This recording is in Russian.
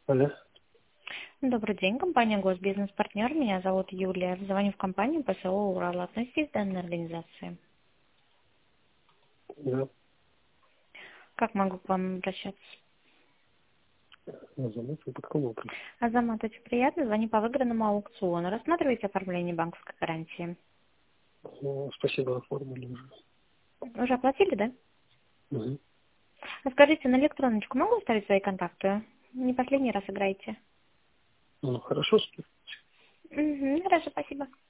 Алло. Добрый день, компания Госбизнес-партнер. Меня зовут Юлия. Звоню в компанию ПСО «Урал». Относитесь к данной организации? Да. Как могу к вам обращаться? Заметил, по какому вопросу? Азамат, очень приятно. Звоню по выигранному аукциону. Рассматриваете оформление банковской гарантии? Спасибо, оформили уже. Уже оплатили, да? Угу. А скажите, на электроночку могу оставить свои контакты? Не последний раз играете? Ну, хорошо, Угу, хорошо, спасибо.